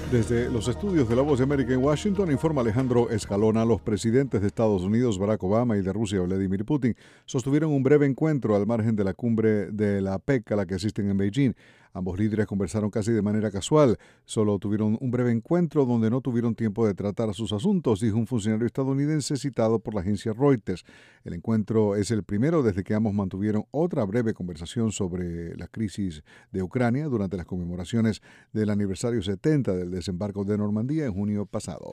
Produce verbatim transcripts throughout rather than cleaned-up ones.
Desde los estudios de La Voz de América en Washington, informa Alejandro Escalona. Los presidentes de Estados Unidos, Barack Obama, y de Rusia, Vladimir Putin, sostuvieron un breve encuentro al margen de la cumbre de la PEC a la que asisten en Beijing. Ambos líderes conversaron casi de manera casual. Solo tuvieron un breve encuentro donde no tuvieron tiempo de tratar sus asuntos, dijo un funcionario estadounidense citado por la agencia Reuters. El encuentro es el primero desde que ambos mantuvieron otra breve conversación sobre la crisis de Ucrania durante las conmemoraciones del aniversario setenta del desembarco de Normandía en junio pasado.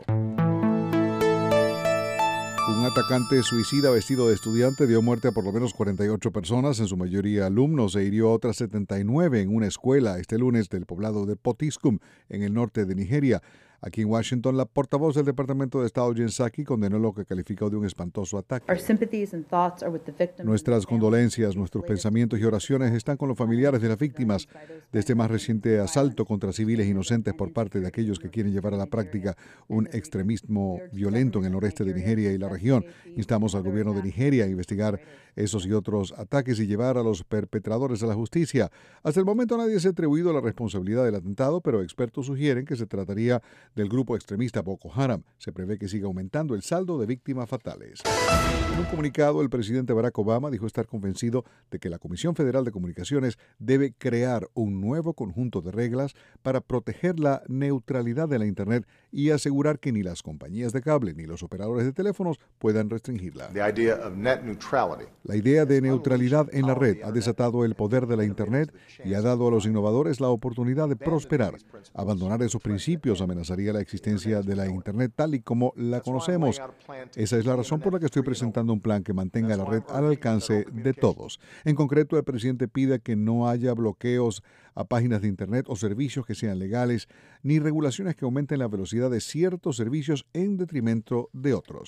Un atacante suicida vestido de estudiante dio muerte a por lo menos cuarenta y ocho personas, en su mayoría alumnos, e hirió a otras setenta y nueve en una escuela este lunes del poblado de Potiskum, en el norte de Nigeria. Aquí en Washington, la portavoz del Departamento de Estado, Jen Psaki, condenó lo que calificó de un espantoso ataque. Nuestras condolencias, nuestros pensamientos y oraciones están con los familiares de las víctimas de este más reciente asalto contra civiles inocentes por parte de aquellos que quieren llevar a la práctica un extremismo violento en el noreste de Nigeria y la región. Instamos al gobierno de Nigeria a investigar esos y otros ataques y llevar a los perpetradores a la justicia. Hasta el momento nadie se ha atribuido la responsabilidad del atentado, pero expertos sugieren que se trataría del grupo extremista Boko Haram. Se prevé que siga aumentando el saldo de víctimas fatales. En un comunicado, el presidente Barack Obama dijo estar convencido de que la Comisión Federal de Comunicaciones debe crear un nuevo conjunto de reglas para proteger la neutralidad de la Internet y asegurar que ni las compañías de cable ni los operadores de teléfonos puedan restringirla. La idea de neutralidad en la red ha desatado el poder de la Internet y ha dado a los innovadores la oportunidad de prosperar. Abandonar esos principios amenazaría la existencia de la Internet tal y como la conocemos. Esa es la razón por la que estoy presentando un plan que mantenga la red al alcance de todos. En concreto, el presidente pide que no haya bloqueos a páginas de Internet o servicios que sean legales, ni regulaciones que aumenten la velocidad de ciertos servicios en detrimento de otros.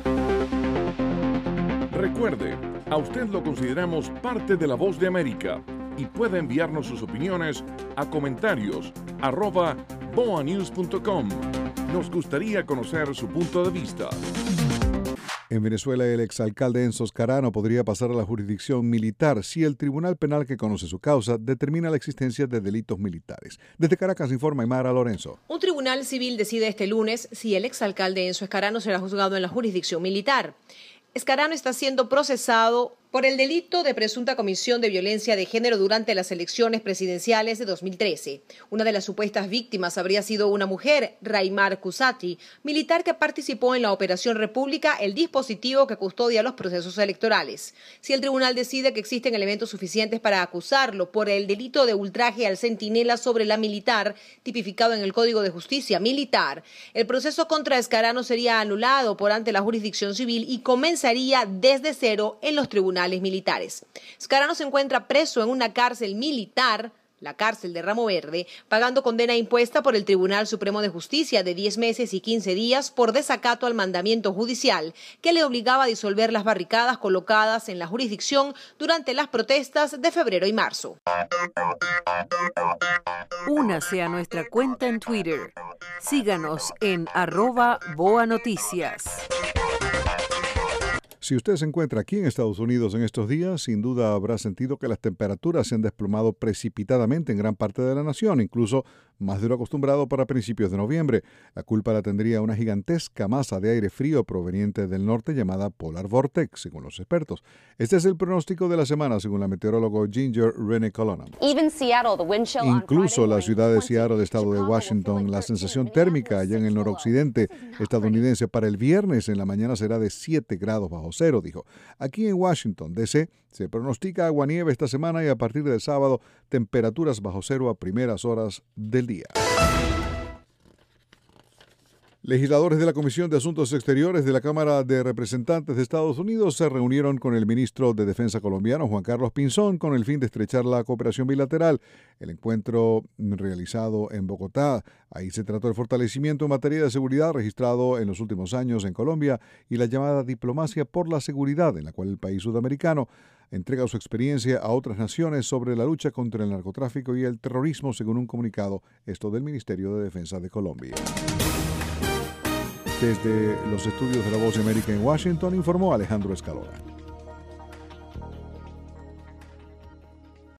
Recuerde, a usted lo consideramos parte de La Voz de América y puede enviarnos sus opiniones a comentarios arroba boa news punto com. Nos gustaría conocer su punto de vista. En Venezuela, el exalcalde Enzo Scarano podría pasar a la jurisdicción militar si el tribunal penal que conoce su causa determina la existencia de delitos militares. Desde Caracas informa Aymara Lorenzo. Un tribunal civil decide este lunes si el exalcalde Enzo Scarano será juzgado en la jurisdicción militar. Scarano está siendo procesado por el delito de presunta comisión de violencia de género durante las elecciones presidenciales de dos mil trece. Una de las supuestas víctimas habría sido una mujer, Raimar Cusati, militar que participó en la Operación República, el dispositivo que custodia los procesos electorales. Si el tribunal decide que existen elementos suficientes para acusarlo por el delito de ultraje al centinela sobre la militar, tipificado en el Código de Justicia Militar, el proceso contra Scarano sería anulado por ante la jurisdicción civil y comenzaría desde cero en los tribunales militares. Scarano se encuentra preso en una cárcel militar, la cárcel de Ramo Verde, pagando condena impuesta por el Tribunal Supremo de Justicia de diez meses y quince días por desacato al mandamiento judicial que le obligaba a disolver las barricadas colocadas en la jurisdicción durante las protestas de febrero y marzo. Únase a nuestra cuenta en Twitter. Síganos en arroba Boa Noticias. Si usted se encuentra aquí en Estados Unidos en estos días, sin duda habrá sentido que las temperaturas se han desplomado precipitadamente en gran parte de la nación, incluso más de lo acostumbrado para principios de noviembre. La culpa la tendría una gigantesca masa de aire frío proveniente del norte llamada Polar Vortex, según los expertos. Este es el pronóstico de la semana, según la meteorólogo Ginger Renee Colonel. Incluso la ciudad de Seattle, estado de Washington, la sensación térmica allá en el noroccidente estadounidense para el viernes en la mañana será de siete grados bajo cero, dijo. Aquí en Washington, D C, se pronostica aguanieve esta semana y a partir del sábado temperaturas bajo cero a primeras horas del día. Legisladores de la Comisión de Asuntos Exteriores de la Cámara de Representantes de Estados Unidos se reunieron con el ministro de Defensa colombiano, Juan Carlos Pinzón, con el fin de estrechar la cooperación bilateral. El encuentro realizado en Bogotá, ahí se trató el fortalecimiento en materia de seguridad registrado en los últimos años en Colombia y la llamada diplomacia por la seguridad, en la cual el país sudamericano entrega su experiencia a otras naciones sobre la lucha contra el narcotráfico y el terrorismo, según un comunicado, esto del Ministerio de Defensa de Colombia. Desde los estudios de La Voz de América en Washington, informó Alejandro Escalona.